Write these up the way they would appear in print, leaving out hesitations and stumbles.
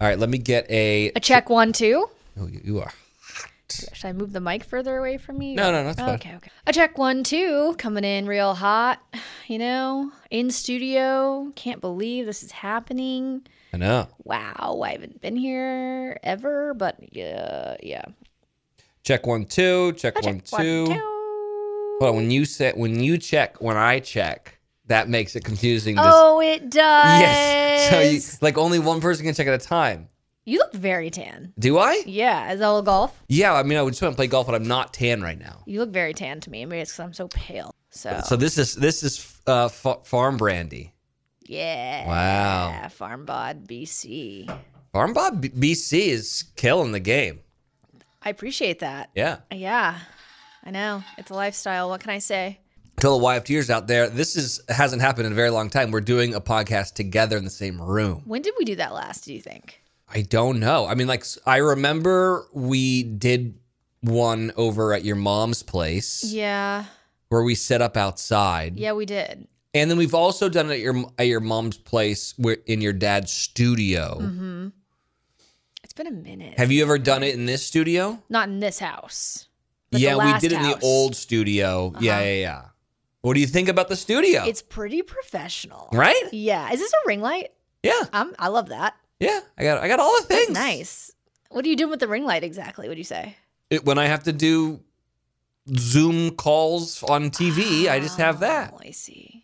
All right, let me get A check 1, 2. Oh, you are. Should I move the mic further away from me? No, that's fine. Okay. A check 1, 2. Coming in real hot, in studio. Can't believe this is happening. I know. Wow, I haven't been here ever, but yeah. Check 1, 2. Check 1, 2. 1, 2. Hold on, when you check, when I check, that makes it confusing. Oh, it does. Yes. So only one person can check at a time. You look very tan. Do I? Yeah, is that all golf? Yeah, I mean, I would just want to play golf, but I'm not tan right now. You look very tan to me. Maybe it's because I'm so pale. So this is Farm Brandy. Yeah. Wow. Farm Bod BC. Farm Bod BC is killing the game. I appreciate that. Yeah. Yeah. I know. It's a lifestyle. What can I say? Tell the YFTers out there, hasn't happened in a very long time. We're doing a podcast together in the same room. When did we do that last, do you think? I don't know. I mean, I remember we did one over at your mom's place. Yeah. Where we set up outside. Yeah, we did. And then we've also done it at your mom's place in your dad's studio. Mm-hmm. It's been a minute. Have you ever done it in this studio? Not in this house. But Yeah, the we last did it in the house. old studio. Yeah. What do you think about the studio? It's pretty professional. Right? Yeah. Is this a ring light? Yeah. I love that. Yeah. I got all the things. That's nice. What are you doing with the ring light exactly? What do you say? When I have to do Zoom calls on TV, I just have that. Oh, I see.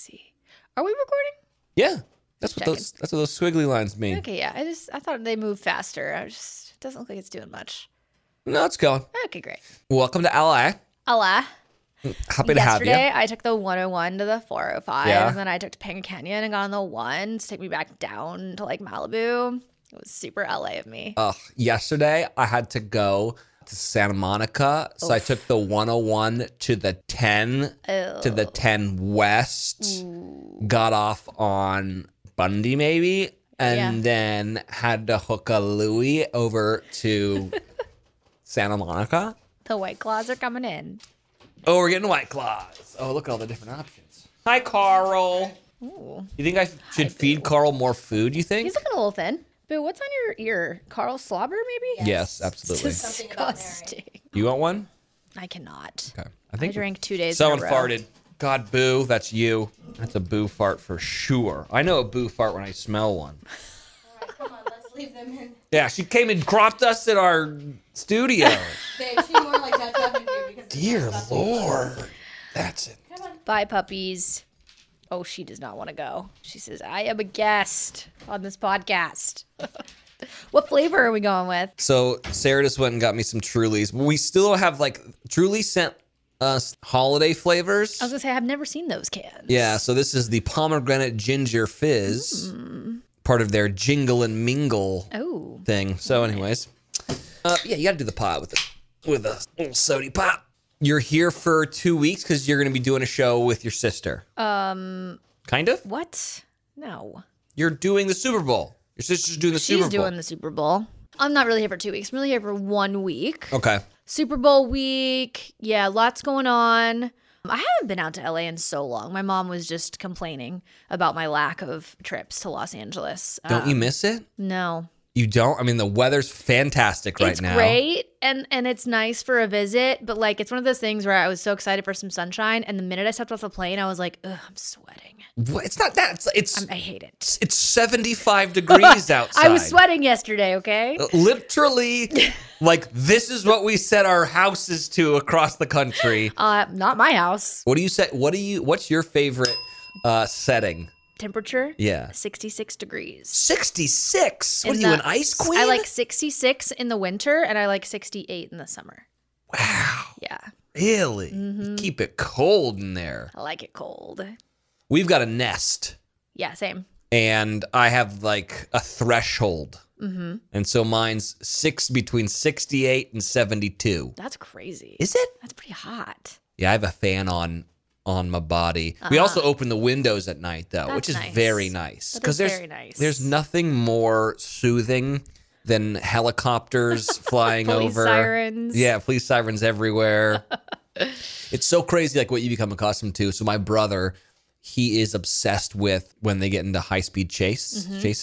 Are we recording? Yeah. That's what those squiggly lines mean. Okay, yeah. I thought they moved faster. It doesn't look like it's doing much. No, it's going. Okay, great. Welcome to LA. Allah. Happy to have you. Yesterday, I took the 101 to the 405, Yeah. and then I took to Panga Canyon and got on the 1 to take me back down to Malibu. It was super LA of me. Yesterday, I had to go to Santa Monica, so I took the 101 to the 10 to the 10 West. Got off on Bundy maybe, and then had to hook a Louie over to Santa Monica. The White Claws are coming in. Oh, we're getting White Claws. Oh, look at all the different options. Hi, Carl. Ooh. You think I should feed Carl more food, you think? He's looking a little thin. Boo, what's on your ear? Carl slobber, maybe? Yes, absolutely. Disgusting. You want one? I cannot. Okay. I drank 2 days Someone in a row. farted. God, Boo, that's you. That's a Boo fart for sure. I know a Boo fart when I smell one. All right, come on, let's leave them in. Yeah, she came and dropped us in our studio. Babe, she's more like that having you because Dear Lord. That's it. Come on. Bye, puppies. Oh, she does not want to go. She says, I am a guest on this podcast. What flavor are we going with? So Sarah just went and got me some Trulies. We still have Truly sent us holiday flavors. I was going to say, I've never seen those cans. Yeah, so this is the pomegranate ginger fizz, part of their jingle and mingle thing. So anyways, you got to do the pot with a little sody pop. You're here for 2 weeks because you're going to be doing a show with your sister. Kind of? What? No. You're doing the Super Bowl. Your sister's doing the Super Bowl. She's doing the Super Bowl. I'm not really here for 2 weeks. I'm really here for 1 week. Okay. Super Bowl week. Yeah, lots going on. I haven't been out to LA in so long. My mom was just complaining about my lack of trips to Los Angeles. Don't you miss it? No. You don't? I mean, the weather's fantastic right now. It's great, and it's nice for a visit, but it's one of those things where I was so excited for some sunshine, and the minute I stepped off the plane, I was like, ugh, I'm sweating. What? It's not that. I hate it. It's 75 degrees outside. I was sweating yesterday, okay? Literally, this is what we set our houses to across the country. Not my house. What do you say? What's your favorite setting? Temperature? Yeah. 66 degrees. 66? What are you, an ice queen? I like 66 in the winter, and I like 68 in the summer. Wow. Yeah. Really? You keep it cold in there. I like it cold. We've got a Nest. Yeah, same. And I have a threshold. Mm-hmm. And so mine's between 68 and 72. That's crazy. Is it? That's pretty hot. Yeah, I have a fan on my body. We also open the windows at night, though, which is nice. very nice. That is very nice. There's nothing more soothing than helicopters flying Police over. sirens. Yeah, police sirens everywhere. It's so crazy, what you become accustomed to. So my brother, he is obsessed with when they get into high-speed chases.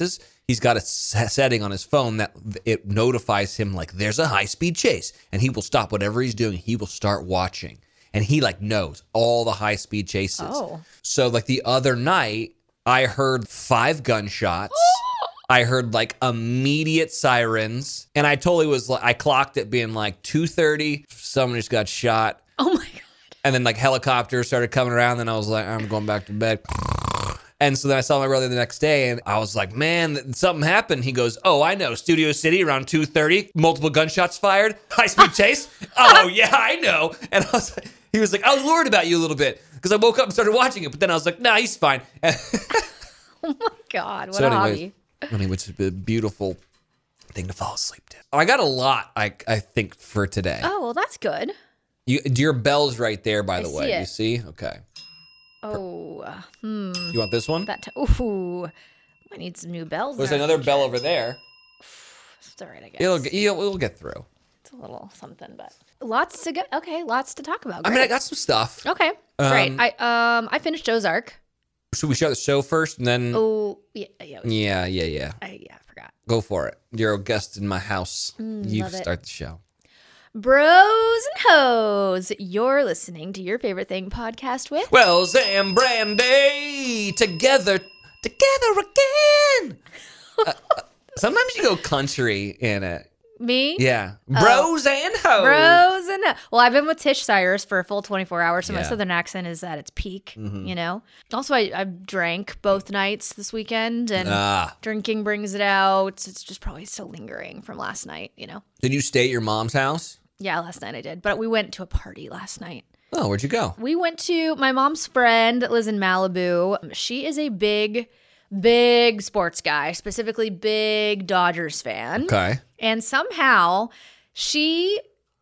he's got a setting on his phone that it notifies him like there's a high-speed chase, and he will stop whatever he's doing. He will start watching, and he like knows all the high-speed chases. Oh. So like the other night, I heard 5 gunshots. I heard like immediate sirens, and I totally was like, I clocked it being like 2:30. Someone just got shot. Oh my God. And then like helicopters started coming around. Then I was like, I'm going back to bed. And so then I saw my brother the next day, and I was like, man, something happened. He goes, oh, I know. Studio City around 2:30, multiple gunshots fired, high-speed chase. Oh, yeah, I know. And I was like, he was like, I was worried about you a little bit because I woke up and started watching it. But then I was like, nah, he's fine. Oh my God. What a hobby. Anyways, it's a beautiful thing to fall asleep to. I got a lot, I think, for today. Oh, well, that's good. Your bell's right there, by the way. see it. You see? Okay. Oh, You want this one? ooh, I need some new bells. There's in our another future. bell over there. It's all right, I guess. It'll get through. It's a little something, but lots to go. Okay, lots to talk about. I mean, Great. I got some stuff. Okay, great. I finished Ozark. Should we show the show first and then? Oh, yeah. Yeah. I forgot. Go for it. You're a guest in my house. You love it. start the show. Bros and hoes, you're listening to Your Favorite Thing podcast with Wells and Brandy together again. Sometimes you go country in it. me. Yeah. Bros and hoes. Bros and well, I've been with Tish Cyrus for a full 24 hours, so my Yeah. southern accent is at its peak. You know. Also, I drank both nights this weekend, and drinking brings it out. It's just probably still lingering from last night. You know. Did you stay at your mom's house? Yeah, last night I did, but we went to a party last night. Oh, where'd you go? We went to my mom's friend that lives in Malibu. She is a big sports guy, specifically big Dodgers fan. Okay. And somehow she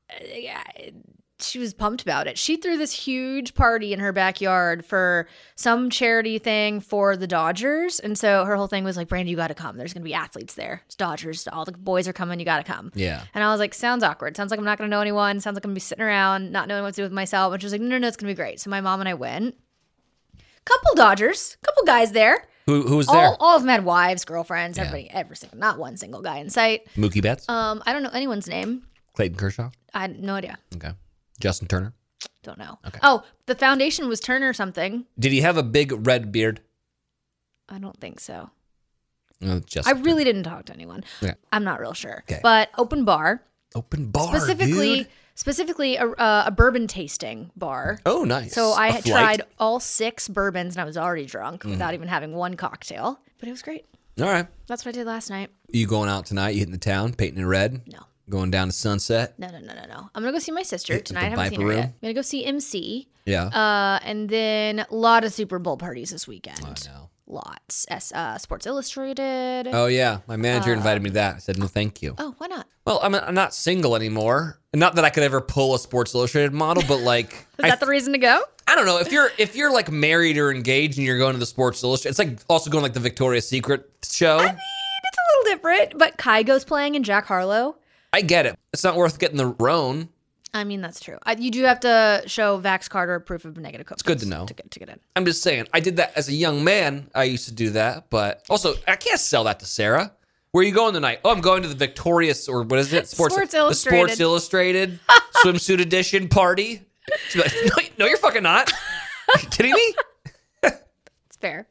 was pumped about it. She threw this huge party in her backyard for some charity thing for the Dodgers. And so her whole thing was like, Brandy, you got to come. There's going to be athletes there. It's Dodgers. All the boys are coming. You got to come. Yeah. And I was like, sounds awkward. Sounds like I'm not going to know anyone. Sounds like I'm going to be sitting around, not knowing what to do with myself. And she was like, no, it's going to be great. So my mom and I went. Couple Dodgers, couple guys there. Who was there? All of them had wives, girlfriends, everybody, every single, not one single guy in sight. Mookie Betts? I don't know anyone's name. Clayton Kershaw? I had no idea. Okay. Justin Turner? Don't know. Okay. Oh, the foundation was Turner something. Did he have a big red beard? I don't think so. Justin I really didn't talk to anyone. Okay. I'm not real sure. Okay. But open bar. Open bar, Specifically dude. a bourbon tasting bar. Oh, nice. So I A had flight? tried all 6 bourbons and I was already drunk without even having one cocktail. But it was great. All right. That's what I did last night. You going out tonight? You hitting the town, painting it red? No. Going down to Sunset? No. I'm going to go see my sister Hit the tonight. I haven't seen Viper her Room? yet. I'm going to go see MC. Yeah. And then a lot of Super Bowl parties this weekend. I know. Lots. Sports Illustrated. Oh, yeah. My manager invited me to that. I said, no, thank you. Oh, why not? Well, I'm not single anymore. Not that I could ever pull a Sports Illustrated model, but like... Is that the reason to go? I don't know. If you're like married or engaged and you're going to the Sports Illustrated, it's like also going like the Victoria's Secret show. I mean, it's a little different, but Kygo's playing and Jack Harlow. I get it. It's not worth getting the Roan. I mean, that's true. You do have to show Vax Carter proof of negative COVID. It's good to know. To get in. I'm just saying. I did that as a young man. I used to do that, but also I can't sell that to Sarah. Where are you going tonight? Oh, I'm going to the Victorious or what is it? Sports The Illustrated. Sports Illustrated swimsuit edition party. She's like, no, you're fucking not. Are you kidding me? It's fair.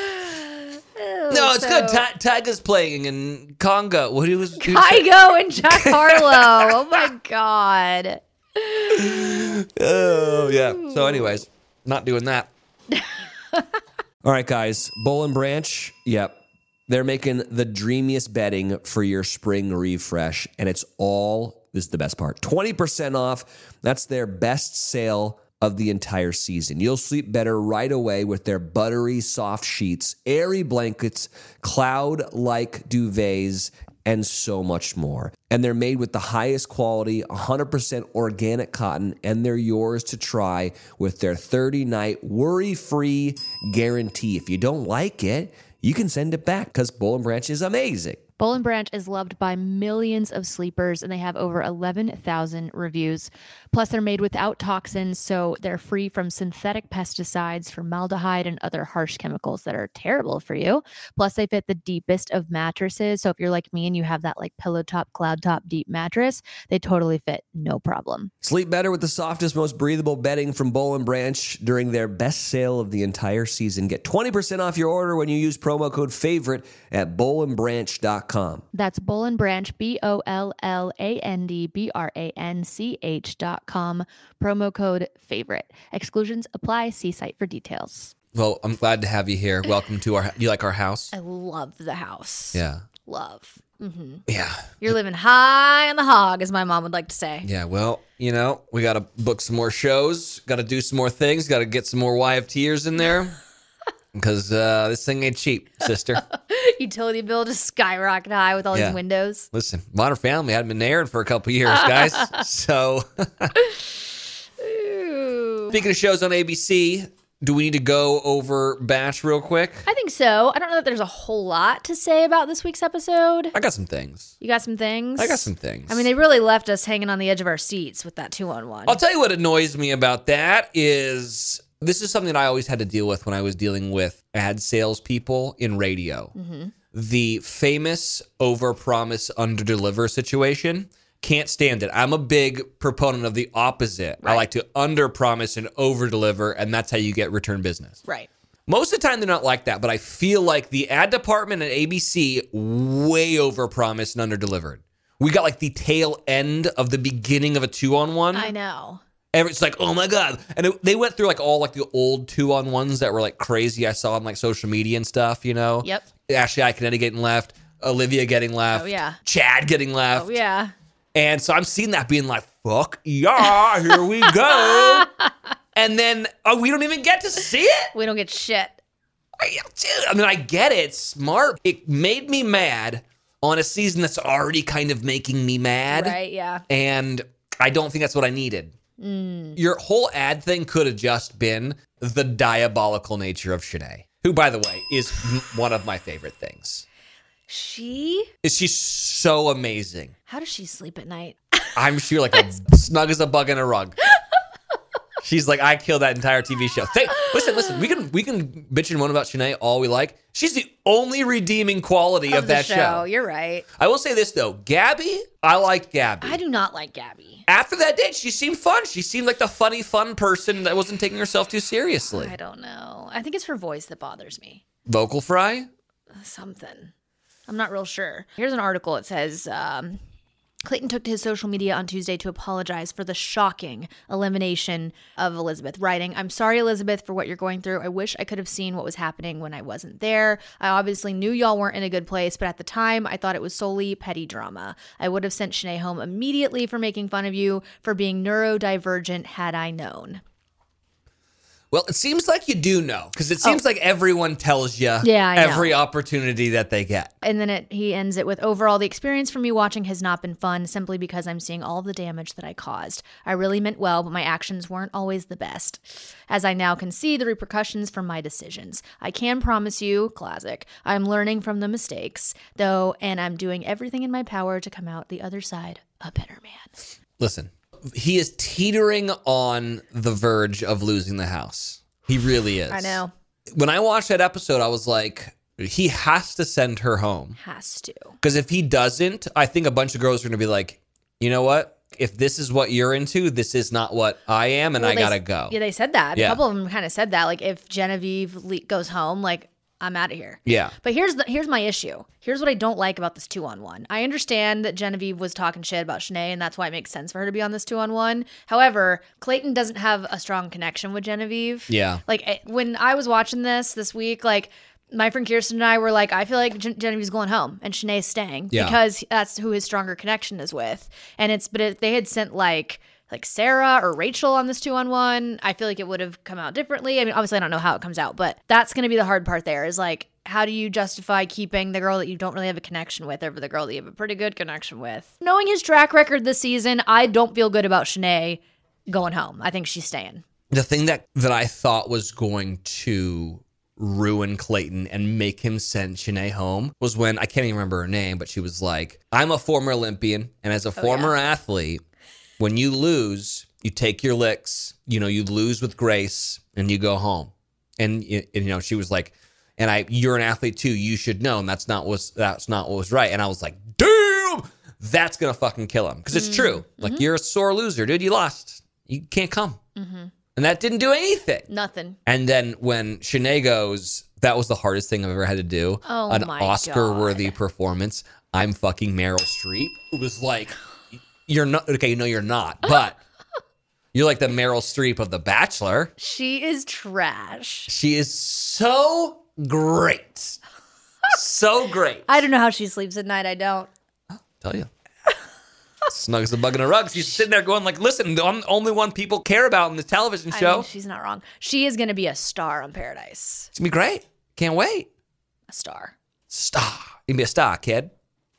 No, it's good. Tyga's playing in Congo. What he was Kygo and Jack Harlow. Oh my God. Oh yeah. So, anyways, not doing that. All right, guys. Bowl and Branch. Yep. They're making the dreamiest bedding for your spring refresh. And this is the best part, 20% off. That's their best sale of the entire season. You'll sleep better right away with their buttery soft sheets, airy blankets, cloud-like duvets, and so much more. And they're made with the highest quality, 100% organic cotton, and they're yours to try with their 30-night worry-free guarantee. If you don't like it, you can send it back because Bowl and Branch is amazing. Boll & Branch is loved by millions of sleepers, and they have over 11,000 reviews. Plus, they're made without toxins, so they're free from synthetic pesticides, formaldehyde, and other harsh chemicals that are terrible for you. Plus, they fit the deepest of mattresses. So if you're like me and you have that like pillow top, cloud top, deep mattress, they totally fit, no problem. Sleep better with the softest, most breathable bedding from Boll & Branch during their best sale of the entire season. Get 20% off your order when you use promo code FAVORITE at bollandbranch.com. That's Boll & Branch, BOLLANDBRANCH.com. Promo code FAVORITE. Exclusions apply. See site for details. Well, I'm glad to have you here. Welcome to our. You like our house? I love the house. Yeah. Love. Mm-hmm. Yeah. You're living high on the hog, as my mom would like to say. Yeah. Well, we got to book some more shows. Got to do some more things. Got to get some more YFTers in there. Because this thing ain't cheap, sister. Utility bill just skyrocket high with all these windows. Listen, Modern Family hadn't been aired for a couple years, guys. So, speaking of shows on ABC, do we need to go over Batch real quick? I think so. I don't know that there's a whole lot to say about this week's episode. I got some things. You got some things? I got some things. I mean, they really left us hanging on the edge of our seats with that 2-on-1. I'll tell you what annoys me about that is this is something that I always had to deal with when I was dealing with ad salespeople in radio. Mm-hmm. The famous overpromise, underdeliver situation. Can't stand it. I'm a big proponent of the opposite. Right. I like to underpromise and overdeliver, and that's how you get return business. Right. Most of the time, they're not like that, but I feel like the ad department at ABC way overpromised and underdelivered. We got like the tail end of the beginning of a 2-on-1. I know. It's like, oh my God. And they went through like all like the old 2-on-1s that were like crazy. I saw on like social media and stuff, Yep. Ashley Iaconetti getting left, Olivia getting left. Oh, yeah. Chad getting left. Oh, yeah. And so I'm seeing that being like, fuck yeah, here we go. And then we don't even get to see it. We don't get shit. I mean, I get it. It's smart. It made me mad on a season that's already kind of making me mad. Right, yeah. And I don't think that's what I needed. Your whole ad thing could have just been the diabolical nature of Shanae, who, by the way, is one of my favorite things. She's so amazing. How does she sleep at night? I'm sure like snug as a bug in a rug. She's like, I killed that entire TV show. Listen, we can bitch and moan about Shanae all we like. She's the only redeeming quality of that show. You're right. I will say this though, Gabby, I like Gabby. I do not like Gabby. After that date, she seemed fun. She seemed like the funny, fun person that wasn't taking herself too seriously. I don't know. I think it's her voice that bothers me. Vocal fry? Something. I'm not real sure. Here's an article. It says, Clayton took to his social media on Tuesday to apologize for the shocking elimination of Elizabeth, writing, "I'm sorry, Elizabeth, for what you're going through. I wish I could have seen what was happening when I wasn't there. I obviously knew y'all weren't in a good place, but at the time, I thought it was solely petty drama. I would have sent Shanae home immediately for making fun of you for being neurodivergent had I known." Well, it seems like you do know, because it seems like everyone tells you every opportunity that they get. And then he ends it with, "Overall, the experience for me watching has not been fun, simply because I'm seeing all the damage that I caused. I really meant well, but my actions weren't always the best, as I now can see the repercussions from my decisions. I can promise you," classic, "I'm learning from the mistakes, though, and I'm doing everything in my power to come out the other side a better man." Listen. He is teetering on the verge of losing the house. He really is. I know. When I watched that episode, I was like, he has to send her home. Has to. Because if he doesn't, I think a bunch of girls are going to be like, you know what? If this is what you're into, this is not what I am, and I got to go. Yeah, they said that. A couple of them kind of said that. Like, if Genevieve goes home, like, I'm out of here. Yeah. But here's my issue. Here's what I don't like about this 2-on-1. I understand that Genevieve was talking shit about Shanae, and that's why it makes sense for her to be on this 2-on-1. However, Clayton doesn't have a strong connection with Genevieve. Yeah. Like, when I was watching this week, like, my friend Kirsten and I were like, I feel like Genevieve's going home and Shanae's staying because that's who his stronger connection is with. And if they had sent like Sarah or Rachel on this 2-on-1, I feel like it would have come out differently. I mean, obviously I don't know how it comes out, but that's going to be the hard part there is like, how do you justify keeping the girl that you don't really have a connection with over the girl that you have a pretty good connection with? Knowing his track record this season, I don't feel good about Shanae going home. I think she's staying. The thing that I thought was going to ruin Clayton and make him send Shanae home was when, I can't even remember her name, but she was like, I'm a former Olympian, and as a former athlete, when you lose, you take your licks, you lose with grace, and you go home. And she was like, you're an athlete too, you should know, and that's not what was right. And I was like, damn, that's gonna fucking kill him. Because it's true. Like, you're a sore loser, dude. You lost. You can't come. And that didn't do anything. Nothing. And then when Shanae goes, that was the hardest thing I've ever had to do. Oh, an my Oscar-worthy performance. I'm fucking Meryl Streep. It was like, you're not, okay, you're not, but you're like the Meryl Streep of The Bachelor. She is trash. She is so great. So great. I don't know how she sleeps at night. I don't. Tell you. Snug as a bug in a rug. She's sitting there going like, listen, I'm the only one people care about in the television show. I mean, she's not wrong. She is going to be a star on Paradise. It's going to be great. Can't wait. A star. Star. You can be a star, kid.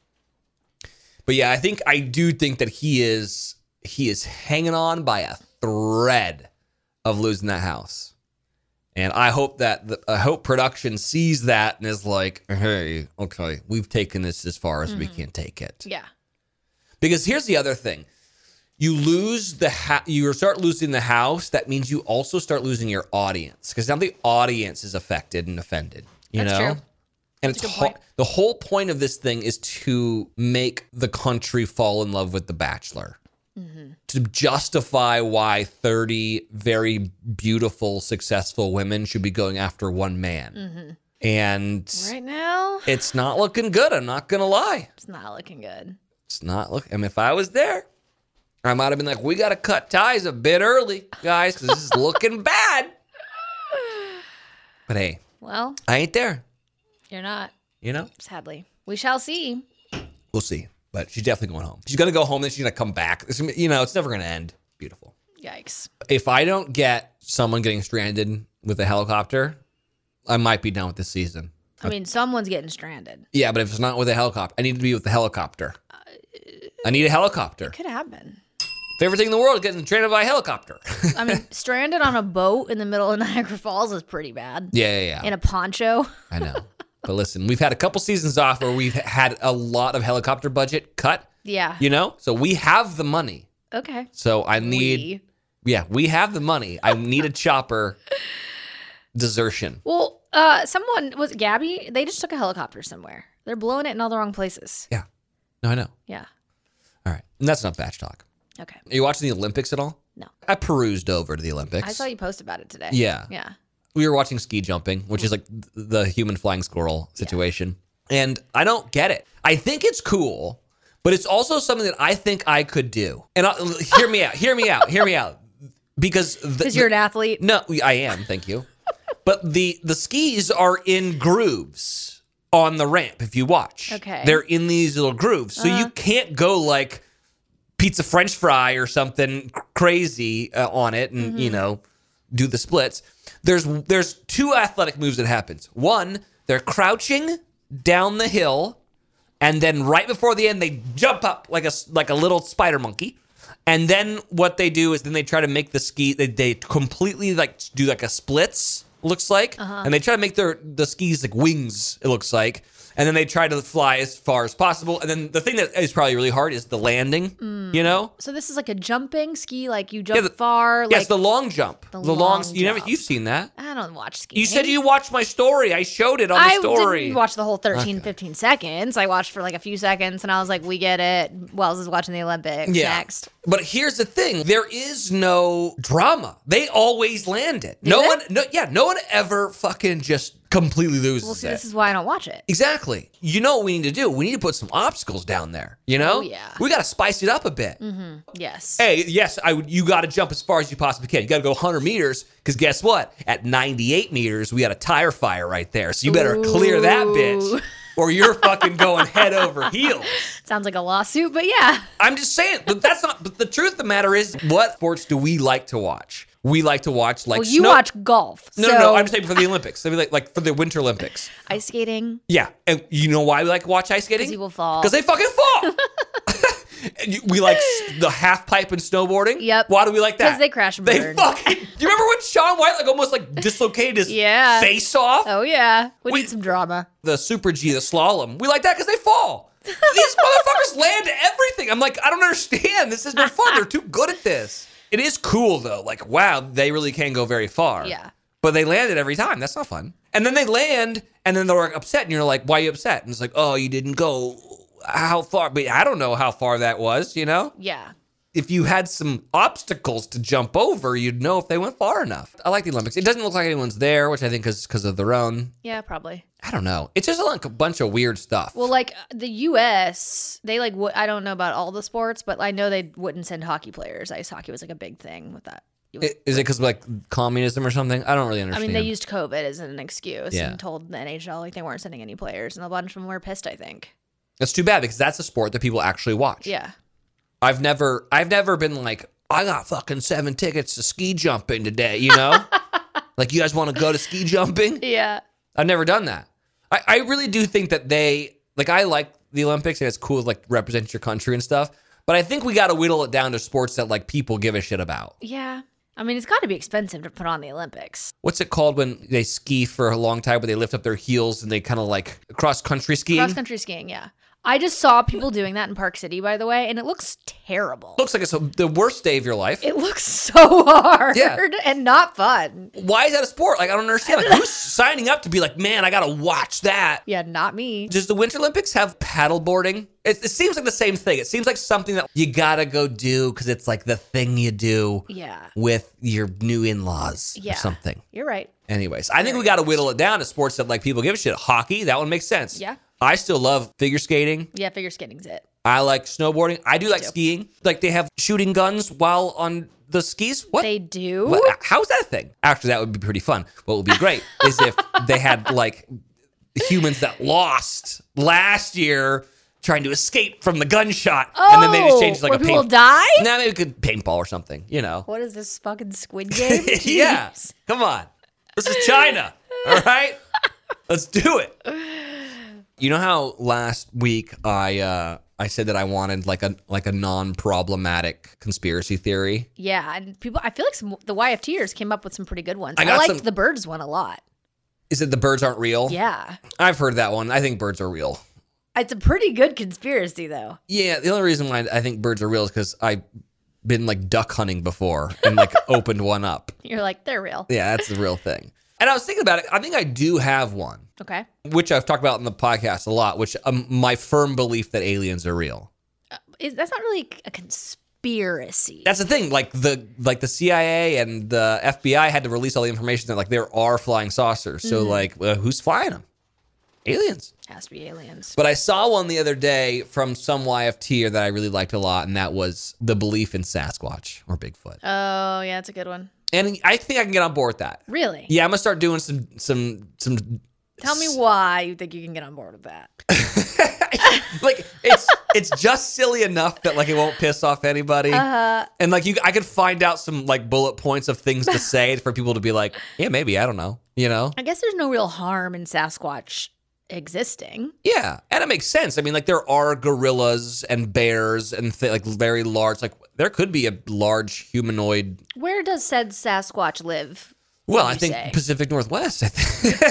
But yeah, I do think that he is hanging on by a thread of losing that house. And I hope production sees that and is like, hey, okay, we've taken this as far as we can take it. Yeah. Because here's the other thing. You lose you start losing the house, that means you also start losing your audience. Because now the audience is affected and offended. That's true. And it's the whole point of this thing is to make the country fall in love with The Bachelor. To justify why 30 very beautiful, successful women should be going after one man. And right now, it's not looking good. I'm not going to lie. it's not looking good. It's not looking. I mean, if I was there, I might have been like, we got to cut ties a bit early, guys, because this is looking bad. But hey, Well, I ain't there. you're not, sadly. We shall see. We'll see. But she's definitely going home. She's going to go home, then she's going to come back. It's never going to end. Beautiful. Yikes. If I don't get someone getting stranded with a helicopter, I might be done with this season. I mean, someone's getting stranded. Yeah, but if it's not with a helicopter, I need to be with the helicopter. I need a helicopter. Could happen. Favorite thing in the world is getting stranded by a helicopter. I mean, stranded on a boat in the middle of Niagara Falls is pretty bad. Yeah. In a poncho. I know. But listen, we've had a couple seasons off where we've had a lot of helicopter budget cut. Yeah. So we have the money. Okay. So I need, we have the money. I need a chopper desertion. Well, someone, was it Gabby? They just took a helicopter somewhere. They're blowing it in all the wrong places. Yeah. No, I know. Yeah. All right. And that's not batch talk. Okay. Are you watching the Olympics at all? No. I perused over to the Olympics. I saw you post about it today. Yeah. Yeah. We were watching ski jumping, which is like the human flying squirrel situation. And I don't get it. I think it's cool, but it's also something that I think I could do. And hear me out. Because you're an athlete? No, I am. Thank you. But the skis are in grooves on the ramp if you watch. Okay. They're in these little grooves. So you can't go like pizza French fry or something crazy on it and, do the splits. There's two athletic moves that happens. One, they're crouching down the hill, and then right before the end, they jump up like a little spider monkey. And then what they do is then they try to make the ski, they completely do like a splits, looks like. And they try to make the skis like wings, it looks like. And then they try to fly as far as possible. And then the thing that is probably really hard is the landing, So this is like a jumping ski, like you jump far. Yes, the long jump. The long jump. You've seen that. I don't watch skiing. You said you watched my story. I showed it on the story. I didn't watch the whole 15 seconds. I watched for like a few seconds and I was like, we get it. Wells is watching the Olympics next. But here's the thing. There is no drama. They always land it. No one ever fucking just completely loses Well, see, it. this is why I don't watch it. Exactly. You know what we need to do? We need to put some obstacles down there, Oh, yeah. We got to spice it up a bit. Yes. Hey, yes, you got to jump as far as you possibly can. You got to go 100 meters because guess what? At 98 meters, we got a tire fire right there. So you better clear that bitch or you're fucking going head over heels. Sounds like a lawsuit, but yeah. I'm just saying, but but the truth of the matter is, what sports do we like to watch? We like to watch you watch golf. No, I'm just saying for the Olympics. I mean, like for the Winter Olympics. Ice skating. Yeah, and you know why we like to watch ice skating? Because you will fall. Because they fucking fall. We like the half pipe and snowboarding. Yep. Why do we like that? Because they crash and They burn. fucking. Do you remember when Shaun White like almost like dislocated his Yeah. face off? Oh yeah, we Wait. need some drama. The Super G, the slalom. We like that because they fall. These motherfuckers land everything. I'm like, I don't understand. This is no fun. They're too good at this. It is cool though. Like, wow, they really can go very far. Yeah. But they land it every time. That's not fun. And then they land, and then they're upset, and you're like, why are you upset? And it's like, oh, you didn't go how far? But I don't know how far that was, you know? Yeah. If you had some obstacles to jump over, you'd know if they went far enough. I like the Olympics. It doesn't look like anyone's there, which I think is because of their own. Yeah, probably. I don't know. It's just like a bunch of weird stuff. Well, like the U.S., they like I don't know about all the sports, but I know they wouldn't send hockey players. Ice hockey was like a big thing with that. Is it because of like communism or something? I don't really I understand. mean, they used COVID as an excuse Yeah. and told the NHL like they weren't sending any players, and a bunch of them were pissed. I think. That's too bad because that's a sport that people actually watch. Yeah. I've never been like, I got fucking 7 tickets to ski jumping today, you know? Like, you guys want to go to ski jumping? Yeah. I've never done that. I really do think that I like the Olympics and it's cool to like represent your country and stuff. But I think we got to whittle it down to sports that like people give a shit about. Yeah. I mean, it's got to be expensive to put on the Olympics. What's it called when they ski for a long time, but they lift up their heels and they kind of like cross country skiing? Cross country skiing, yeah. I just saw people doing that in Park City, by the way, and it looks terrible. Looks like it's the worst day of your life. It looks so hard Yeah. and not fun. Why is that a sport? Like, I don't understand. Like, who's signing up to be like, man, I got to watch that? Yeah, not me. Does the Winter Olympics have paddleboarding? It seems like the same thing. It seems like something that you got to go do because it's like the thing you do Yeah. with your new in-laws Yeah. or something. You're right. Anyways, I think we got to whittle it down to sports that like people give a shit. Hockey, that one makes sense. Yeah. I still love figure skating. Yeah, figure skating's it. I like snowboarding. I do like skiing. Like they have shooting guns while on the skis. What? They do? What? How's that a thing? Actually, that would be pretty fun. What would be great is if they had like humans that lost last year trying to escape from the gunshot, and then they just changed like where a people paint. die? Nah, maybe we could paintball or something. You know? What is this fucking Squid Game? Yeah. Jeez. Come on. This is China. All right. Let's do it. You know how last week I said that I wanted like a non-problematic conspiracy theory? Yeah, and people, I feel like the YFTers came up with some pretty good ones. I I got liked some- the birds one a lot. Is it the birds aren't real? Yeah. I've heard that one. I think birds are real. It's a pretty good conspiracy, though. Yeah, the only reason why I think birds are real is because I've been like duck hunting before and like opened one up. You're like, they're real. Yeah, that's the real thing. And I was thinking about it. I think I do have one, Okay. which I've talked about in the podcast a lot, which my firm belief that aliens are real. That's not really a conspiracy. That's the thing. Like the CIA and the FBI had to release all the information that like there are flying saucers. So like, who's flying them? Aliens. Has to be aliens. But I saw one the other day from some YFTer that I really liked a lot, and that was the belief in Sasquatch or Bigfoot. Oh, yeah, it's a good one. And I think I can get on board with that. Really? Yeah, I'm gonna start doing some. Tell me why you think you can get on board with that. Like it's just silly enough that like it won't piss off anybody, and like I could find out some like bullet points of things to say for people to be like, yeah, maybe I don't know, you know? I guess there's no real harm in Sasquatch existing. Yeah, and it makes sense. I mean, like there are gorillas and bears and like very large. Like there could be a large humanoid. Where does said Sasquatch live? Well, would I you think say? Pacific Northwest. I think.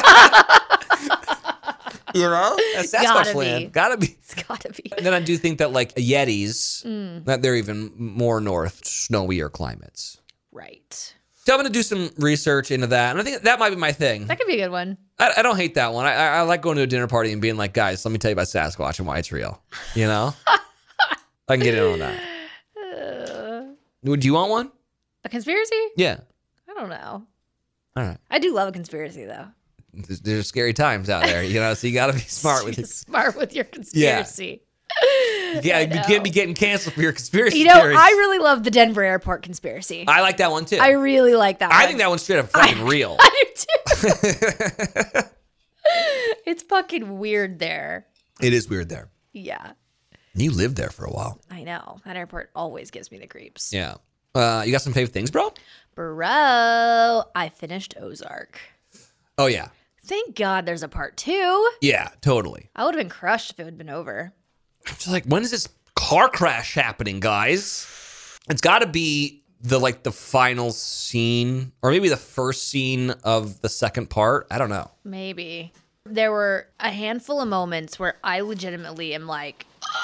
You know, that's Sasquatch Gotta be. land. Gotta be. It's gotta be. And then I do think that like Yetis, that they're even more north, snowier climates. Right. So I'm gonna do some research into that, and I think that might be my thing. That could be a good one. I don't hate that one. I like going to a dinner party and being like, guys, let me tell you about Sasquatch and why it's real. You know, I can get in on that. Would you want one? A conspiracy? Yeah. I don't know. All right. I do love a conspiracy, though. There's scary times out there, you know, so you got to be smart with it. Smart with your conspiracy. Yeah, you can't be getting canceled for your conspiracy You know, theories. I really love the Denver airport conspiracy. I like that one too. I really like that one. I think that one's straight up fucking real. I do too. It's fucking weird there. It is weird there. Yeah, You lived there for a while. I know. That airport always gives me the creeps. Yeah. You got some favorite things, bro? Bro, I finished Ozark. Oh, yeah. Thank God there's a part 2. Yeah, totally. I would have been crushed if it had been over. I'm just like, when is this car crash happening, guys. It's got to be the final scene, or maybe the first scene of the second part. I don't know. Maybe. There were a handful of moments where I legitimately am like,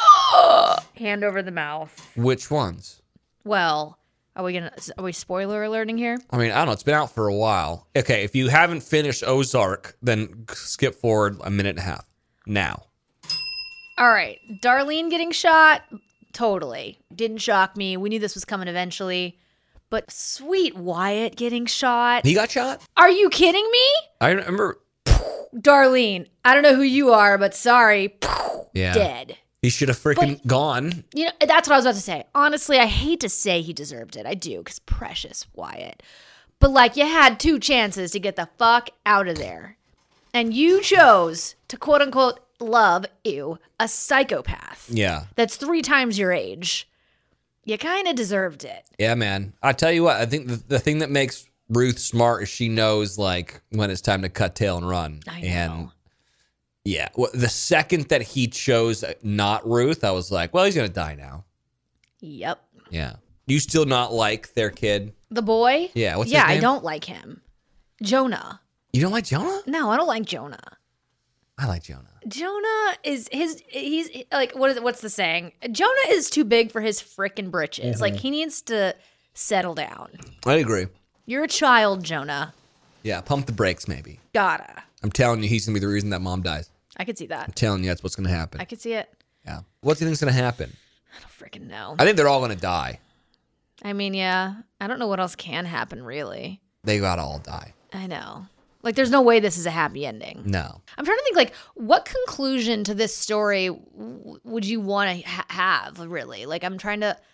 hand over the mouth. Which ones? Well, are we spoiler alerting here? I mean, I don't know. It's been out for a while. Okay, if you haven't finished Ozark, then skip forward a minute and a half. Now. All right. Darlene getting shot, totally. Didn't shock me. We knew this was coming eventually. But sweet Wyatt getting shot. He got shot? Are you kidding me? I remember. Darlene, I don't know who you are, but sorry. Yeah. Dead. He should have freaking gone. You know, that's what I was about to say. Honestly, I hate to say he deserved it. I do, because precious Wyatt. But, like, you had 2 chances to get the fuck out of there. And you chose to, quote-unquote, love, a psychopath. Yeah. That's 3 times your age. You kind of deserved it. Yeah, man. I tell you what, I think the thing that makes Ruth smart is she knows, like, when it's time to cut tail and run. I know. And yeah, the second that he chose not Ruth, I was like, well, he's going to die now. Yep. Yeah. You still not like their kid? The boy? Yeah, what's his I name? don't like him. Jonah. You don't like Jonah? No, I don't like Jonah. I like Jonah. Jonah is he's like, what's the saying? Jonah is too big for his frickin' britches. Like, he needs to settle down. I agree. You're a child, Jonah. Yeah, pump the brakes maybe. Gotta. I'm telling you, he's going to be the reason that mom dies. I could see that. I'm telling you, that's what's going to happen. I could see it. Yeah. What do you think's going to happen? I don't frickin' know. I think they're all going to die. I mean, yeah. I don't know what else can happen, really. They got to all die. I know. Like, there's no way this is a happy ending. No. I'm trying to think, like, what conclusion to this story would you want to have, really? Like, I'm trying to,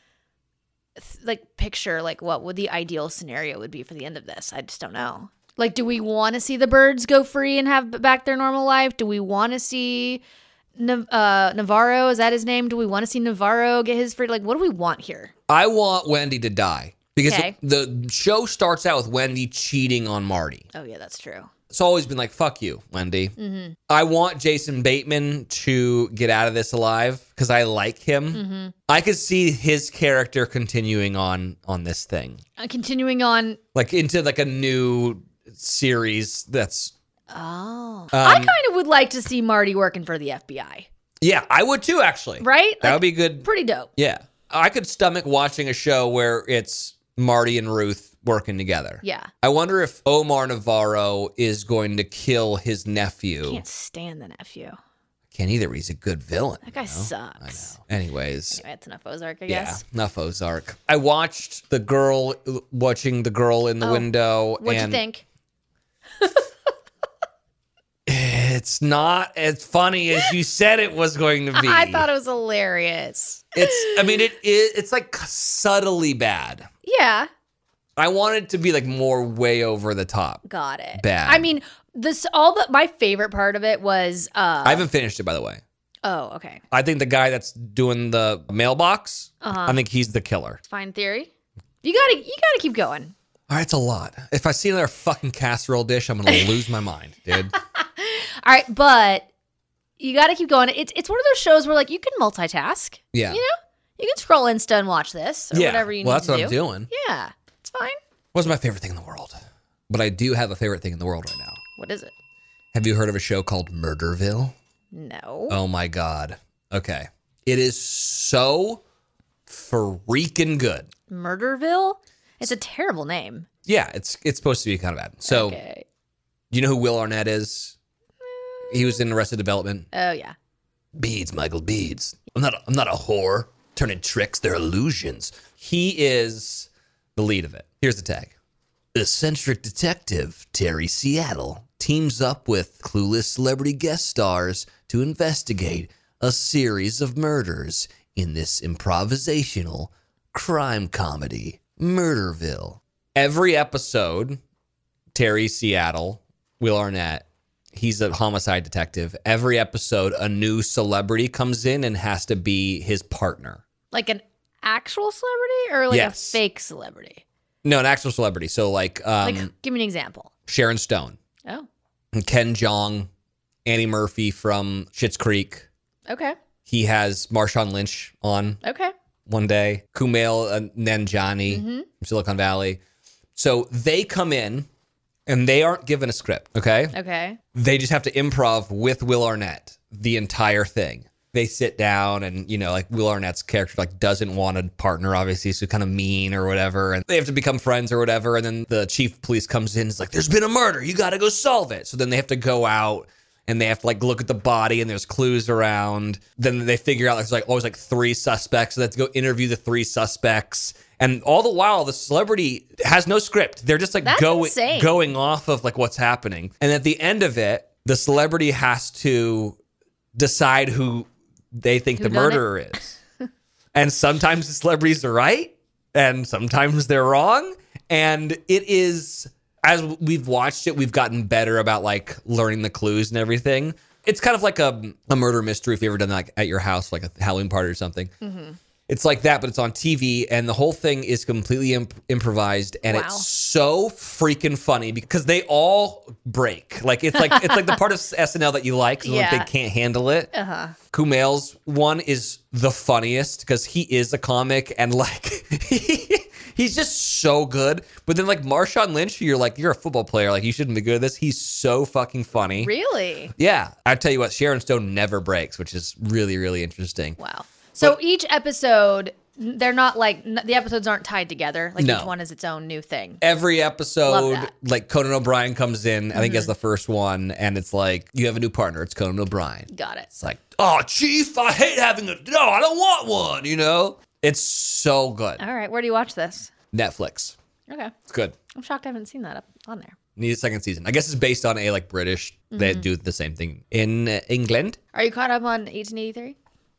picture, like, what would the ideal scenario would be for the end of this. I just don't know. Like, do we want to see the birds go free and have back their normal life? Do we want to see Navarro? Is that his name? Do we want to see Navarro get his free? Like, what do we want here? I want Wendy to die. Because Okay. the show starts out with Wendy cheating on Marty. Oh, yeah, that's true. It's always been like, fuck you, Wendy. Mm-hmm. I want Jason Bateman to get out of this alive because I like him. Mm-hmm. I could see his character continuing on this thing. Continuing on. Like into like a new series that's... Oh. I kind of would like to see Marty working for the FBI. Yeah, I would too, actually. Right? That would be good. Pretty dope. Yeah. I could stomach watching a show where it's Marty and Ruth working together. Yeah. I wonder if Omar Navarro is going to kill his nephew. Can't stand the nephew. Can't either. He's a good villain. That guy sucks. Anyways. Anyway, that's enough Ozark, I Yeah, guess. enough Ozark. I watched watching the girl in the window. What'd you think? It's not as funny as you said it was going to be. I thought it was hilarious. It's like subtly bad. Yeah. I want it to be like more way over the top. Got it. Bad. I mean, my favorite part of it was I haven't finished it, by the way. Oh, okay. I think the guy that's doing the mailbox, I think he's the killer. Fine theory. You gotta keep going. All right, it's a lot. If I see another fucking casserole dish, I'm gonna lose my mind, dude. All right, but you gotta keep going. It's one of those shows where, like, you can multitask. Yeah. You know? You can scroll Insta and watch this or whatever you need to do. Well, that's what I'm doing. Yeah. It's fine. What's my favorite thing in the world? But I do have a favorite thing in the world right now. What is it? Have you heard of a show called Murderville? No. Oh my God. Okay. It is so freaking good. Murderville? It's a terrible name. Yeah, it's supposed to be kind of bad. So, Okay. do you know who Will Arnett is? He was in Arrested Development. Oh, yeah. Beads, Michael Beads. I'm not a whore. Turning tricks, they're illusions. He is the lead of it. Here's the tag. Eccentric detective Terry Seattle teams up with clueless celebrity guest stars to investigate a series of murders in this improvisational crime comedy, Murderville. Every episode, Terry Seattle, Will Arnett, he's a homicide detective. Every episode, a new celebrity comes in and has to be his partner. Like an actual celebrity or like Yes. a fake celebrity? No, an actual celebrity. So like Give me an example. Sharon Stone, Oh, Ken Jeong, Annie Murphy from Schitt's Creek. okay. He has Marshawn Lynch on Okay. one day, Kumail Nanjiani from Silicon Valley. So they come in and they aren't given a script, okay? Okay. They just have to improv with Will Arnett the entire thing. They sit down and, like Will Arnett's character like doesn't want a partner, obviously, so kind of mean or whatever. And they have to become friends or whatever. And then the chief of police comes in and is like, there's been a murder. You got to go solve it. So then they have to go out and they have to like look at the body and there's clues around. Then they figure out there's like always like 3 suspects. So they have to go interview the 3 suspects. And all the while, the celebrity has no script. They're just like That's insane. going off of like what's happening. And at the end of it, the celebrity has to decide who they think the murderer is. And sometimes the celebrities are right and sometimes they're wrong. And it is, as we've watched it, we've gotten better about like learning the clues and everything. It's kind of like a murder mystery if you ever done that like at your house, like a Halloween party or something. Mm-hmm. It's like that, but it's on TV, and the whole thing is completely improvised, and it's so freaking funny because they all break. Like it's like the part of SNL that you like, so like they can't handle it. Kumail's one is the funniest because he is a comic, and like he's just so good. But then like Marshawn Lynch, you're a football player, like you shouldn't be good at this. He's so fucking funny. Really? Yeah, I tell you what, Sharon Stone never breaks, which is really, really interesting. Wow. So each episode, they're not like, the episodes aren't tied together. Like each one is its own new thing. Every episode, like Conan O'Brien comes in, I think that's the first one, and it's like, you have a new partner, it's Conan O'Brien. Got it. It's like, oh, Chief, I hate having I don't want one, It's so good. All right, where do you watch this? Netflix. Okay. It's good. I'm shocked I haven't seen that up on there. Need a second season. I guess it's based on a like British, they do the same thing in England. Are you caught up on 1883?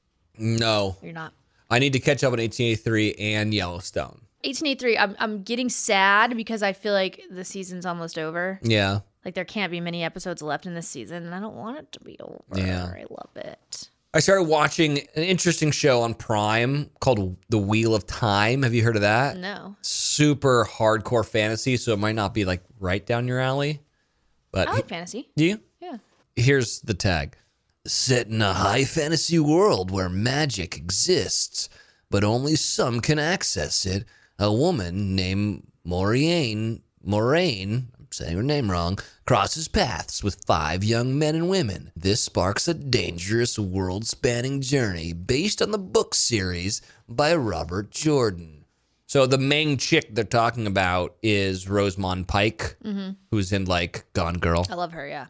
No. You're not. I need to catch up on 1883 and Yellowstone. 1883, I'm getting sad because I feel like the season's almost over. Yeah. Like there can't be many episodes left in this season, and I don't want it to be over. Yeah. I love it. I started watching an interesting show on Prime called The Wheel of Time. Have you heard of that? No. Super hardcore fantasy, so it might not be like right down your alley. But I like fantasy. do you? Yeah. Here's the tag. Set in a high fantasy world where magic exists, but only some can access it, a woman named Moraine, I'm saying her name wrong, crosses paths with 5 young men and women. This sparks a dangerous world-spanning journey based on the book series by Robert Jordan. So the main chick they're talking about is Rosamund Pike, who's in like Gone Girl. I love her, yeah.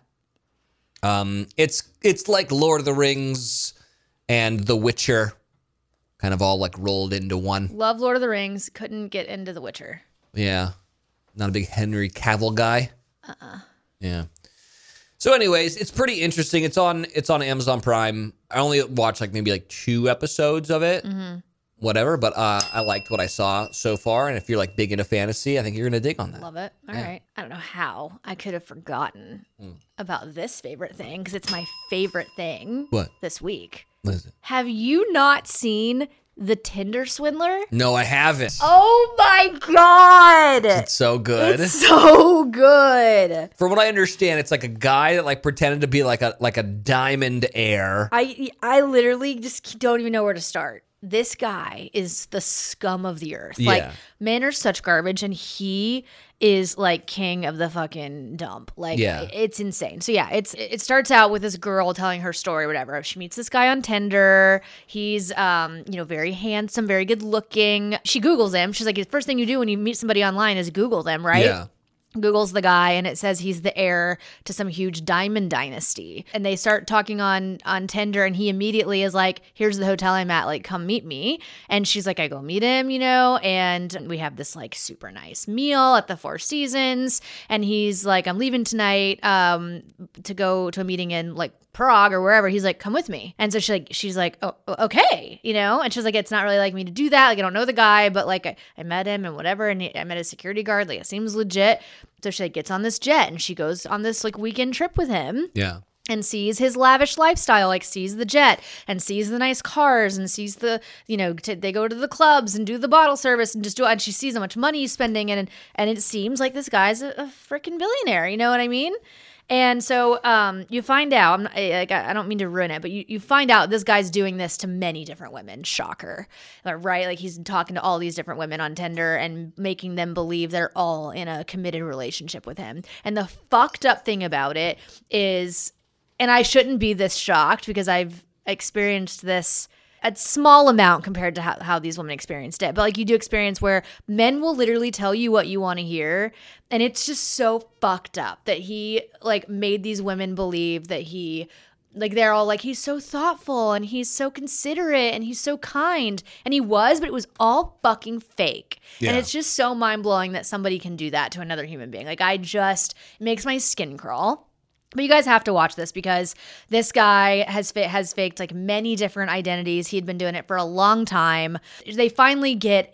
It's like Lord of the Rings and The Witcher, kind of all like rolled into one. Love Lord of the Rings. Couldn't get into The Witcher. Yeah, not a big Henry Cavill guy. Yeah. So, anyways, it's pretty interesting. It's on Amazon Prime. I only watched like maybe like 2 episodes of it. Whatever, but I liked what I saw so far, and if you're like big into fantasy, I think you're gonna dig on that. Love it. All right. I don't know how I could have forgotten about this favorite thing because it's my favorite thing. What? This week. What is it? Have you not seen The Tinder Swindler? No, I haven't. Oh my God. It's so good. It's so good. From what I understand, it's like a guy that like pretended to be like a diamond heir. I literally just don't even know where to start. This guy is the scum of the earth. Yeah. Like, men are such garbage, and he is like king of the fucking dump. Like, it's insane. So yeah, it starts out with this girl telling her story, whatever. She meets this guy on Tinder. He's very handsome, very good looking. She Googles him. She's like, the first thing you do when you meet somebody online is Google them, right? Yeah. Googles the guy, and it says he's the heir to some huge diamond dynasty. And they start talking on Tinder, and he immediately is like, here's the hotel I'm at, like, come meet me. And she's like, I go meet him, and we have this like super nice meal at the Four Seasons. And he's like, I'm leaving tonight to go to a meeting in like Prague or wherever. He's like, come with me. And so she's like, oh, okay, and she's like, it's not really like me to do that. Like, I don't know the guy, but like I met him and whatever, and I met a security guard. Like, it seems legit. So she like gets on this jet and she goes on this like weekend trip with him. Yeah. And sees his lavish lifestyle, like sees the jet and sees the nice cars and sees the, they go to the clubs and do the bottle service and and she sees how much money he's spending. And it seems like this guy's a freaking billionaire. You know what I mean? And so you find out, I don't mean to ruin it, but you find out this guy's doing this to many different women. Shocker, right? Like he's talking to all these different women on Tinder and making them believe they're all in a committed relationship with him. And the fucked up thing about it is, and I shouldn't be this shocked because I've experienced this a small amount compared to how these women experienced it. But like you do experience where men will literally tell you what you want to hear. And it's just so fucked up that he like made these women believe that they're all like, he's so thoughtful and he's so considerate and he's so kind. And he was, but it was all fucking fake. Yeah. And it's just so mind blowing that somebody can do that to another human being. Like it makes my skin crawl. But you guys have to watch this because this guy has faked like many different identities. He had been doing it for a long time. They finally get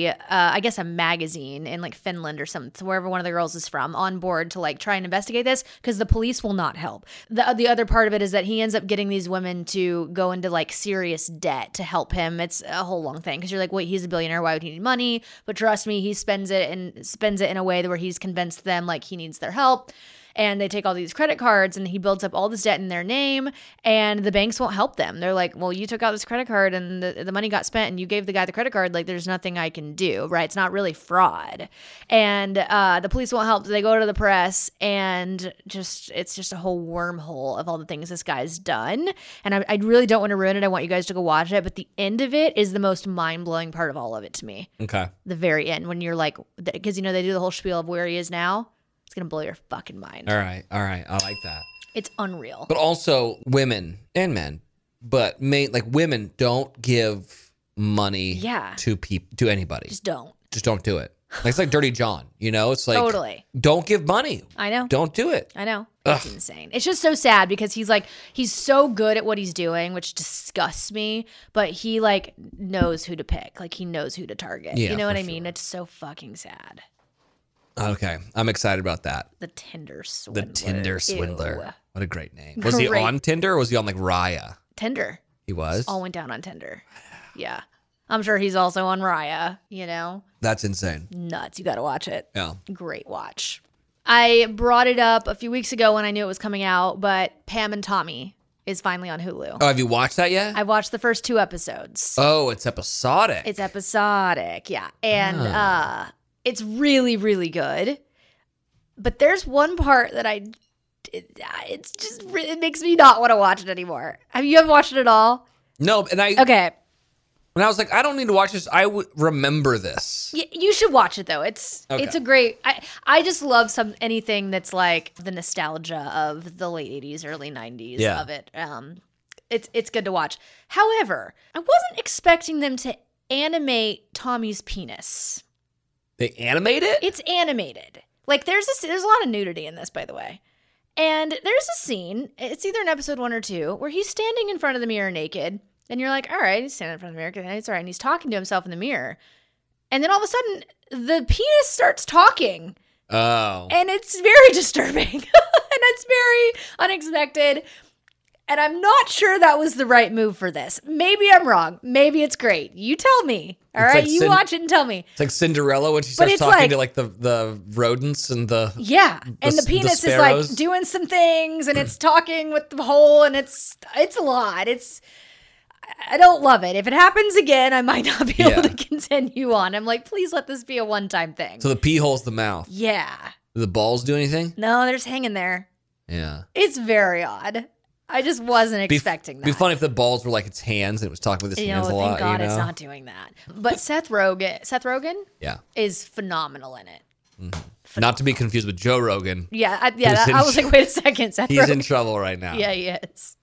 I guess a magazine in like Finland or something, wherever one of the girls is from, on board to like try and investigate this because the police will not help. The other part of it is that he ends up getting these women to go into like serious debt to help him. It's a whole long thing because you're like, wait, he's a billionaire. Why would he need money? But trust me, he spends it in a way where he's convinced them like he needs their help. And they take all these credit cards and he builds up all this debt in their name and the banks won't help them. They're like, well, you took out this credit card and the money got spent and you gave the guy the credit card. Like there's nothing I can do, right? It's not really fraud. And the police won't help. They go to the press and it's just a whole wormhole of all the things this guy's done. And I really don't want to ruin it. I want you guys to go watch it. But the end of it is the most mind-blowing part of all of it to me. Okay. The very end when you're like, because they do the whole spiel of where he is now. It's going to blow your fucking mind. All right. I like that. It's unreal. But also women and men, but women don't give money to anybody. Just don't. Just don't do it. Like, it's like Dirty John, It's like, totally. Don't give money. I know. Don't do it. I know. It's insane. It's just so sad because he's so good at what he's doing, which disgusts me, but he like knows who to pick. Like he knows who to target. Yeah, you know what I for mean? sure. It's so fucking sad. Okay. I'm excited about that. The Tinder Swindler. Ew. What a great name. Was he on Tinder or was he on like Raya? Tinder. He was? All went down on Tinder. Yeah. I'm sure he's also on Raya, That's insane. Nuts. You got to watch it. Yeah. Great watch. I brought it up a few weeks ago when I knew it was coming out, but Pam and Tommy is finally on Hulu. Oh, have you watched that yet? I've watched the first 2 episodes. Oh, it's episodic. It's episodic, yeah. And it's really, really good. But there's one part that it makes me not want to watch it anymore. Have you ever watched it at all? No, Okay. And I was like, I don't need to watch this. I would remember this. You should watch it though. It's a great. I just love anything that's like the nostalgia of the late 80s, early 90s of it. It's good to watch. However, I wasn't expecting them to animate Tommy's penis. They animate it? It's animated. Like there's a lot of nudity in this, by the way. And there's a scene. It's either in episode 1 or 2 where he's standing in front of the mirror naked. And you're like, all right, he's standing in front of the mirror. It's all right. And he's talking to himself in the mirror. And then all of a sudden, the penis starts talking. Oh. And it's very disturbing. And it's very unexpected. And I'm not sure that was the right move for this. Maybe I'm wrong. Maybe it's great. You tell me. All right? You watch it and tell me. It's like Cinderella when she starts talking to like the rodents and the... Yeah. And the penis is like doing some things. And it's talking with the hole. And it's a lot. I don't love it. If it happens again, I might not be able to continue on. I'm like, please let this be a one-time thing. So the pee hole's the mouth. Yeah. Do the balls do anything? No, they're just hanging there. Yeah. It's very odd. I just wasn't expecting that. It'd be funny if the balls were like its hands and it was talking with its hands a lot. Thank God it's not doing that. But Seth Rogen is phenomenal in it. Mm-hmm. Not to be confused with Joe Rogan. Yeah, I was like, wait a second, Seth Rogen. He's in trouble right now. Yeah, he is.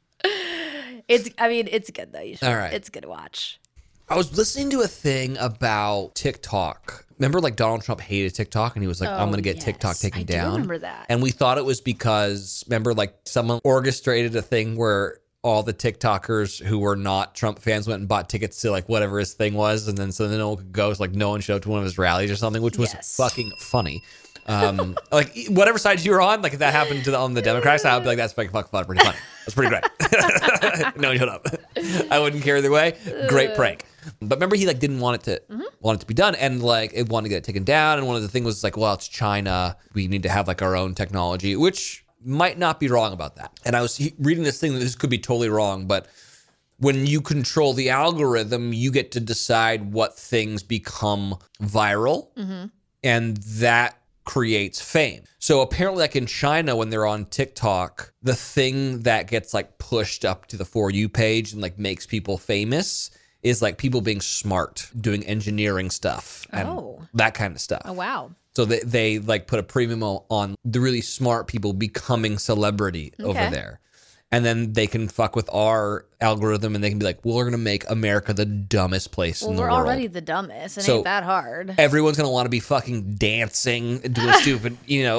It's good though. All right. It's good to watch. I was listening to a thing about TikTok. Remember, like Donald Trump hated TikTok, and he was like, "I'm going to get TikTok taken down." I remember that. And we thought it was because, remember, like someone orchestrated a thing where all the TikTokers who were not Trump fans went and bought tickets to like whatever his thing was, and then so no one could go. So like no one showed up to one of his rallies or something, which was fucking funny. Like whatever side you were on, like if that happened on the Democratic side, I'd be like, that's pretty funny. That's pretty great. No, shut up. I wouldn't care either way. Great prank. But remember, he like didn't want it to be done, and like it wanted to get it taken down. And one of the things was like, well, it's China. We need to have like our own technology, which might not be wrong about that. And I was reading this thing that this could be totally wrong, but when you control the algorithm, you get to decide what things become viral, and that creates fame. So apparently, like in China, when they're on TikTok, the thing that gets like pushed up to the For You page and like makes people famous is like people being smart, doing engineering stuff and that kind of stuff. Oh, wow. So they like put a premium on the really smart people becoming celebrity over there. And then they can fuck with our algorithm and they can be like, well, we're going to make America the dumbest place in the world. We're already the dumbest. It ain't that hard. Everyone's going to want to be fucking dancing, doing stupid,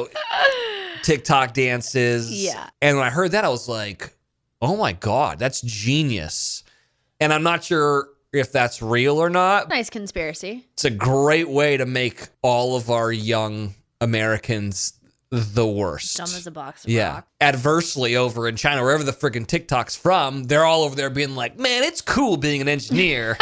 TikTok dances. Yeah. And when I heard that, I was like, oh my God, that's genius. And I'm not sure if that's real or not. Nice conspiracy. It's a great way to make all of our young Americans the worst. Dumb as a box of rock. Adversely, over in China, wherever the freaking TikTok's from, they're all over there being like, man, it's cool being an engineer.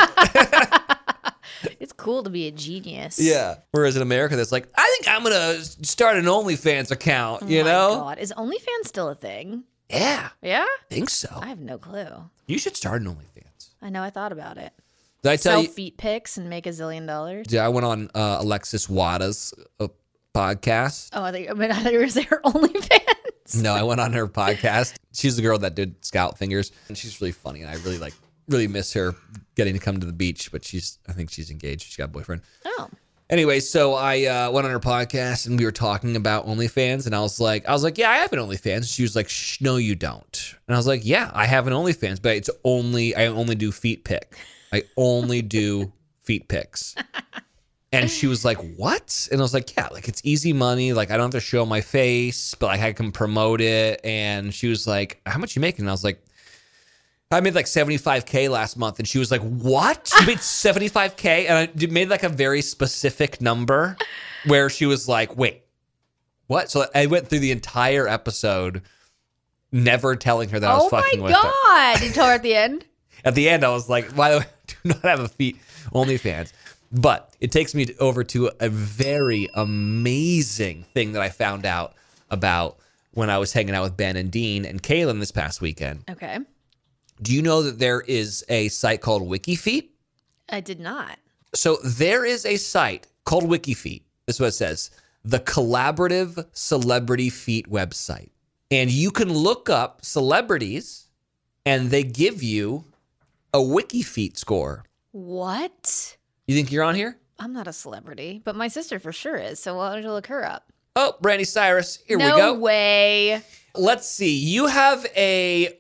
It's cool to be a genius. Yeah. Whereas in America, that's like, I think I'm going to start an OnlyFans account, you know? Oh my God. Is OnlyFans still a thing? Yeah. Yeah? I think so. I have no clue. You should start an OnlyFans. I know. I thought about it. Did I tell Sell you? feet pics and make $1 zillion. Yeah, I went on Alexis Wada's podcast. Oh, I thought you were going to say her OnlyFans. No, I went on her podcast. She's the girl that did Scout Fingers, and she's really funny, and I really miss her getting to come to the beach, but I think she's engaged. She's got a boyfriend. Oh. Anyway, so I went on her podcast, and we were talking about OnlyFans, and I was like, yeah, I have an OnlyFans. She was like, shh, no, you don't. And I was like, yeah, I have an OnlyFans, but I only do feet pic. I only do feet pics. And she was like, what? And I was like, yeah, like it's easy money. Like I don't have to show my face, but like I can promote it. And she was like, how much you making? And I was like, I made like $75K last month. And she was like, what? You made $75K? And I made like a very specific number where she was like, wait, what? So I went through the entire episode never telling her that I was fucking with her. Oh my God. You told her at the end? At the end, I was like, by the way, I do not have a feet OnlyFans. But it takes me over to a very amazing thing that I found out about when I was hanging out with Ben and Dean and Kaylin this past weekend. Okay. Do you know that there is a site called WikiFeet? I did not. So there is a site called WikiFeet. This is what it says. The Collaborative Celebrity Feet website. And you can look up celebrities and they give you a WikiFeet score. What? You think you're on here? I'm not a celebrity, but my sister for sure is. So why don't you look her up? Oh, Brandy Cyrus. Here we go. No way. Let's see. You have a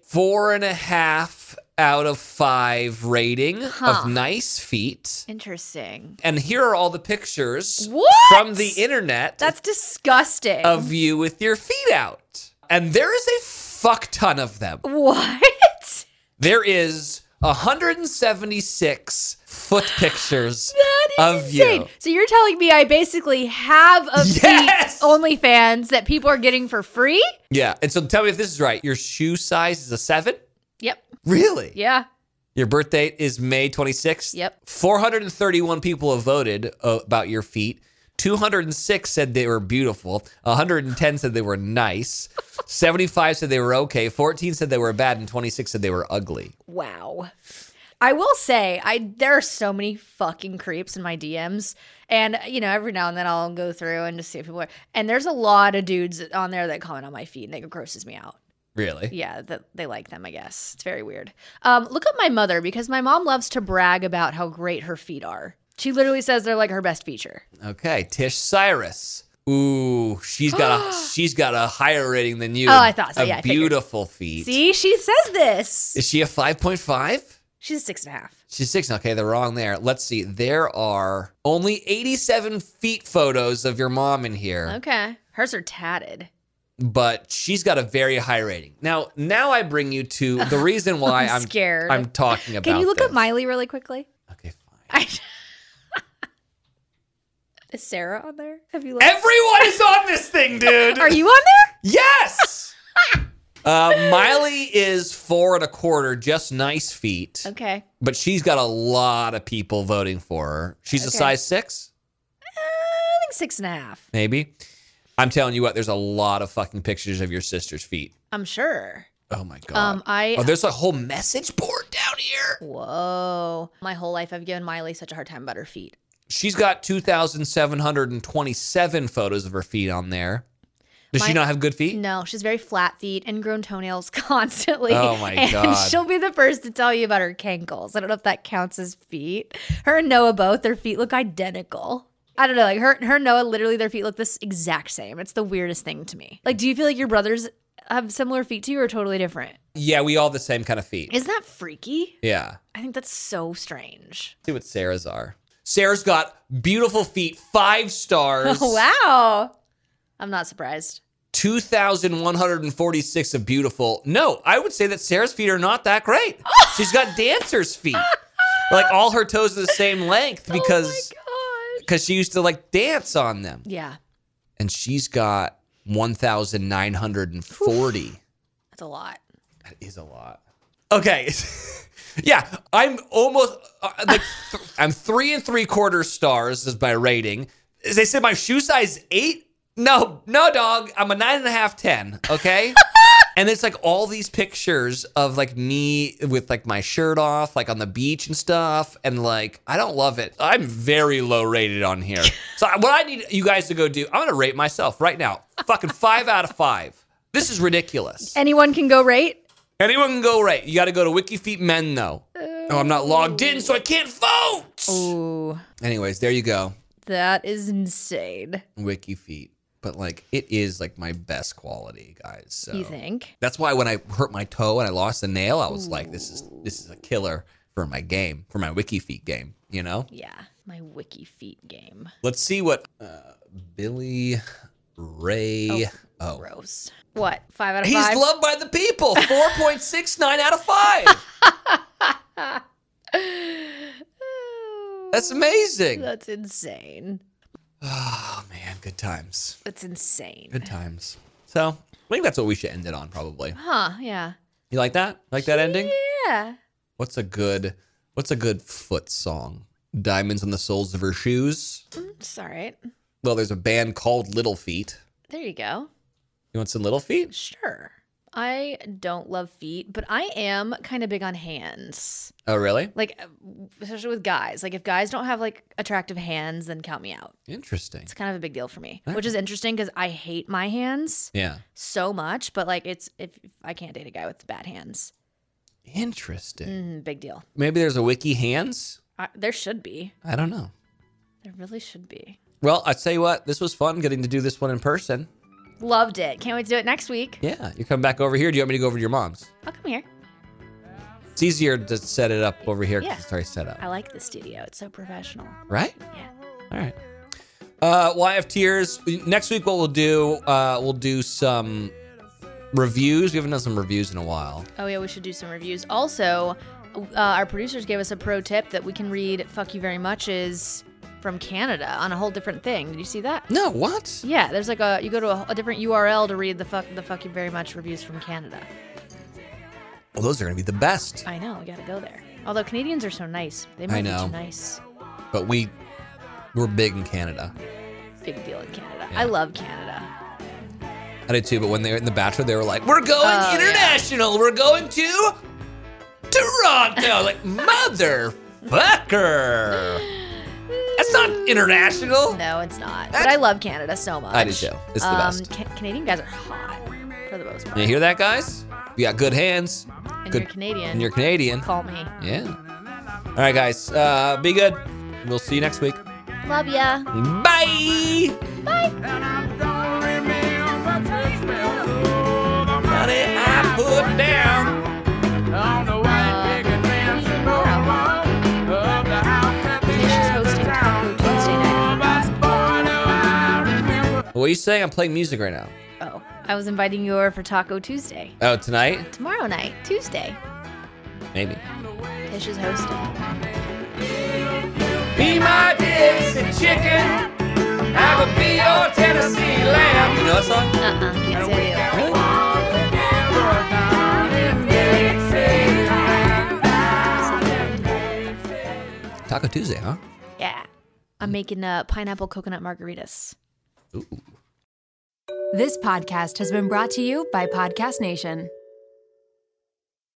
4.5 out of 5 rating of nice feet. Interesting. And here are all the pictures What? from the internet That's disgusting. of you with your feet out. And there is a fuck ton of them. What? There is 176 foot pictures That is of insane. you. So you're telling me I basically have a Yes! feet OnlyFans that people are getting for free? Yeah. And so tell me if this is right. Your shoe size is a 7? Yep. Really? Yeah. Your birth date is May 26th? Yep. 431 people have voted about your feet. 206 said they were beautiful. 110 said they were nice. 75 said they were okay. 14 said they were bad. And 26 said they were ugly. Wow. I will say, there are so many fucking creeps in my DMs. And, every now and then I'll go through and just see if people are. And there's a lot of dudes on there that comment on my feet and it grosses me out. Really? Yeah, they like them, I guess. It's very weird. Look up my mother because my mom loves to brag about how great her feet are. She literally says they're like her best feature. Okay. Tish Cyrus. Ooh, she's got a higher rating than you. Oh, I thought so. Yeah, I figured. Beautiful feet. See, she says this. Is she a 5.5? She's a 6.5. She's 6. Okay, they're wrong there. Let's see. There are only 87 feet photos of your mom in here. Okay. Hers are tatted. But she's got a very high rating. Now I bring you to the reason why I'm scared. I'm talking about. Can you look up this. Miley really quickly? Okay, fine. Is Sarah on there? Have you looked? Everyone is on this thing, dude. Are you on there? Yes. Miley is 4.25, just nice feet. Okay. But she's got a lot of people voting for her. She's a Okay. size 6? I think 6.5. Maybe. I'm telling you what, there's a lot of fucking pictures of your sister's feet. I'm sure. Oh my God. There's a whole message board down here. Whoa. My whole life I've given Miley such a hard time about her feet. She's got 2,727 photos of her feet on there. Does she not have good feet? No, she's very flat feet, ingrown toenails constantly. Oh my God. And she'll be the first to tell you about her cankles. I don't know if that counts as feet. Her and Noah both, their feet look identical. I don't know, like her and Noah, literally their feet look this exact same. It's the weirdest thing to me. Like, do you feel like your brothers have similar feet to you or totally different? Yeah, we all have the same kind of feet. Isn't that freaky? Yeah. I think that's so strange. See what Sarah's are. Sarah's got beautiful feet, 5 stars. Oh, wow. I'm not surprised. 2,146 of beautiful. No, I would say that Sarah's feet are not that great. She's got dancer's feet. Like all her toes are the same length because she used to like dance on them. Yeah. And she's got 1,940. That's a lot. That is a lot. Okay. Yeah, I'm almost I'm 3 3/4 stars is my rating. They said my shoe size is 8. No, dog. I'm a 9.5, 10. Okay. And it's like all these pictures of like me with like my shirt off, like on the beach and stuff. And like, I don't love it. I'm very low rated on here. So what I need you guys to go do, I'm going to rate myself right now. Fucking 5 out of 5. This is ridiculous. Anyone can go rate? Anyone can go rate. You got to go to WikiFeet Men though. Oh, I'm not logged in, so I can't vote. Ooh. Anyways, there you go. That is insane. WikiFeet. But like it is like my best quality, guys. So You think? that's why when I hurt my toe and I lost a nail, I was like, this is a killer for my game, for my WikiFeet game, you know? Yeah. My WikiFeet game. Let's see what Billy Ray. Oh. Gross. What? 5 out of 5? He's loved by the people. 4.69 out of 5. That's amazing. That's insane. Oh man, good times. That's insane. Good times. So I think that's what we should end it on, probably. Huh, yeah. You like that? Like that ending? Yeah. What's a good foot song? Diamonds on the soles of her shoes. It's all right. Well, there's a band called Little Feet. There you go. You want some Little Feet? Sure. I don't love feet, but I am kind of big on hands. Oh, really? Like, especially with guys. Like, if guys don't have, like, attractive hands, then count me out. Interesting. It's kind of a big deal for me, which is interesting because I hate my hands Yeah. so much. But, like, if I can't date a guy with bad hands. Interesting. Big deal. Maybe there's a Wiki Hands? There should be. I don't know. There really should be. Well, I tell you what, this was fun getting to do this one in person. Loved it. Can't wait to do it next week. Yeah. You come back over here. Do you want me to go over to your mom's? I'll come here. It's easier to set it up over here because Yeah. it's already set up. I like the studio. It's so professional. Right? Yeah. All right. Well, I have tears. Next week, what we'll do some reviews. We haven't done some reviews in a while. Oh, yeah, we should do some reviews. Also, our producers gave us a pro tip that we can read Fuck You Very Much is from Canada on a whole different thing. Did you see that? No, what? Yeah, there's like you go to a different URL to read the Fuck You Very Much reviews from Canada. Well, those are going to be the best. I know, we gotta go there. Although Canadians are so nice. They might be know. too nice. But we're big in Canada. Big deal in Canada. Yeah. I love Canada. I did too, but when they were in The Bachelor, they were like, we're going international. We're going to Toronto. Like, motherfucker. That's not international. No, it's not. But I love Canada so much. I do too. It's the best. Canadian guys are hot for the most part. You hear that, guys? You got good hands. And Good. you're Canadian. And you're Canadian. Call me. Yeah. All right, guys. Be good. We'll see you next week. Love ya. Bye. Money I put down. Tasha's hosting Taco Tuesday night. What are you saying? I'm playing music right now. Oh, I was inviting you over for Taco Tuesday. Oh, tonight? Tomorrow night, Tuesday. Maybe. Tasha's hosting. Be my Dixie chicken. Have a be your Tennessee lamb. You know that song? Can't say it. Really? Taco Tuesday, huh? Yeah. I'm making pineapple coconut margaritas. Ooh. This podcast has been brought to you by Podcast Nation.